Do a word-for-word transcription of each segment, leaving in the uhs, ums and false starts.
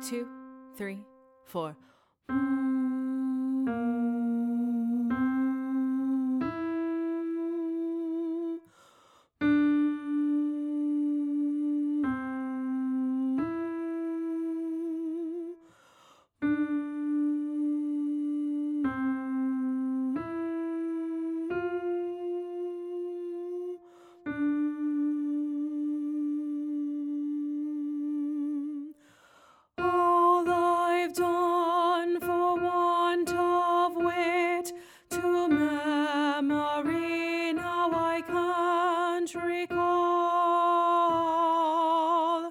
two, three, four. All I've done for want of wit to memory now I can't recall.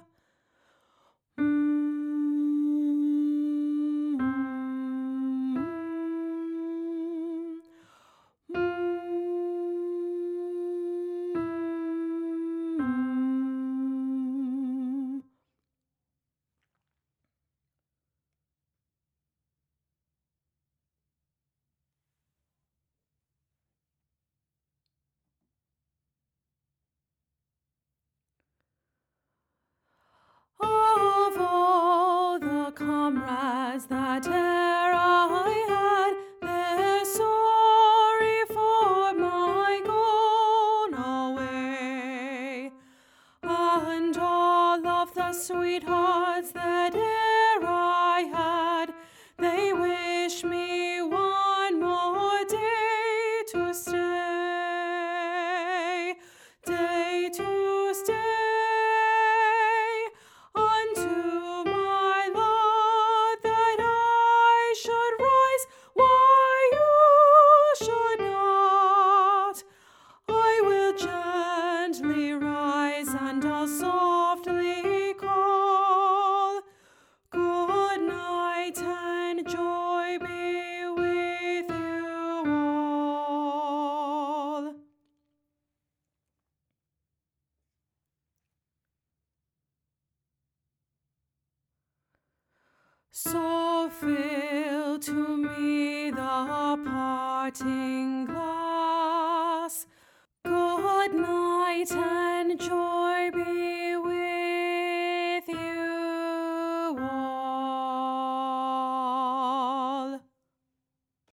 Of all the comrades that e'er I had, they're sorry for my gone away, and all of the sweethearts that e'er I had, they wish me one more day to stay, day to stay. Unto my lot that I should rise, why you should not. I will gently rise and I'll softly call. Good night and joy be with you all. So fill to me the parting glass. Good night and joy.